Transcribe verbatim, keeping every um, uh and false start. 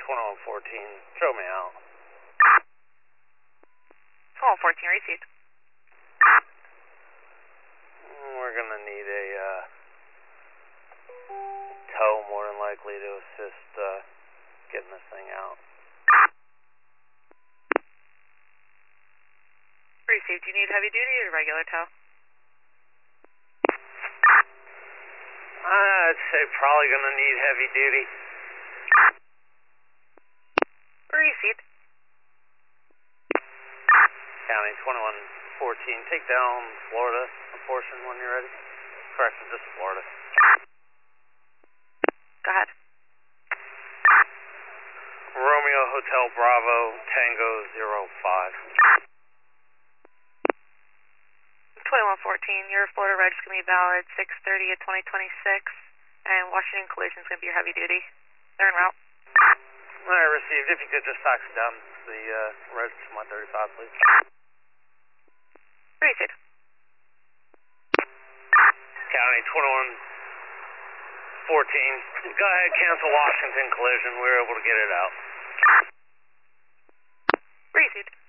twenty-one fourteen, show me out. twenty-one fourteen, received. We're gonna need a uh, tow more than likely to assist uh, getting this thing out. Received. Do you need heavy duty or regular tow? I'd say probably gonna need heavy duty. Received. County twenty-one fourteen, take down Florida a portion when you're ready. Correction, just Florida. Go ahead. Romeo Hotel Bravo Tango zero five. twenty-one fourteen, your Florida reg is going to be valid six thirty of twenty twenty-six, and Washington Collision is going to be your heavy duty. They're en route. I received. If you could just taxi down the uh, reg to my thirty-five, please. Received. County twenty-one fourteen, go ahead, cancel Washington Collision. We were able to get it out. Received.